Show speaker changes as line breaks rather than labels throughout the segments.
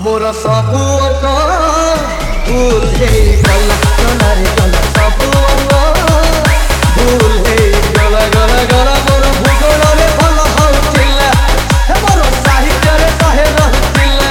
मोर सबू भूल गला गला रे गला सबू भूल गला गला गला मोर भूगोल रे भल होउतिला मोर साहित्य रे सहे रहतिला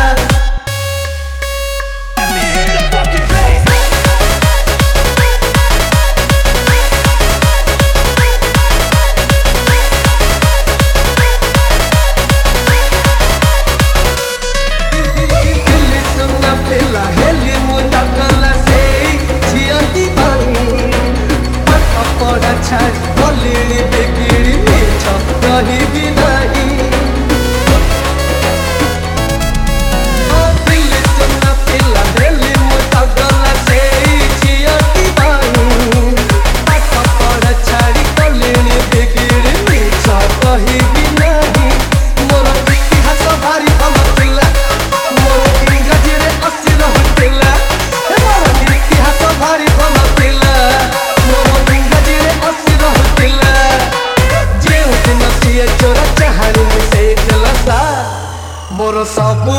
मोर सबू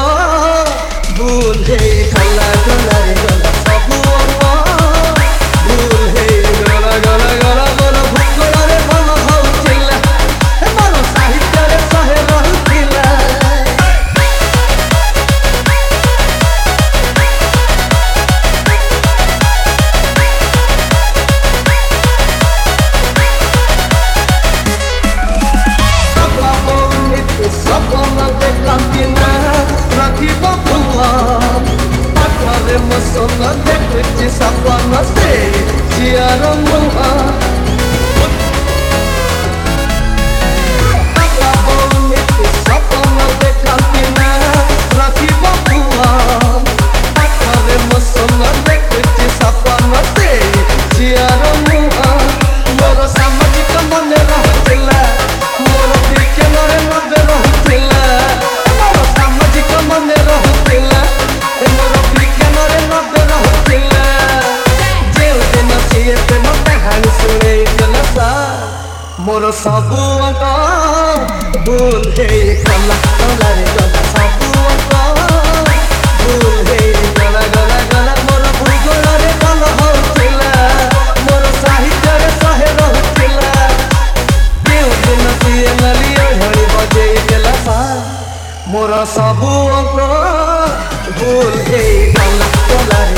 भूल गला गला रे गला सबू भूल गला गला गला मोर भूगोल रे भल होउतिला मोर साहित्य रे सहे रहतिला Sono depois sapana se tiara moa acabou esse sapana de cantina raki babua acabou sono depois sapana se tiara moa moro samajika mane rahtila moro pikemare nade rahtila moro samajika mane rahtila moro pikemare nade मोर सबू भूल गला गला रे गला सबू भूल गला गला गला मोर भूगोल रे भल होउतिला मोर साहित्य रे सहे रहतिला केउ दिन सिए नली ओढ़ी बजे गेला सा मोर सबू भूल गला गला रे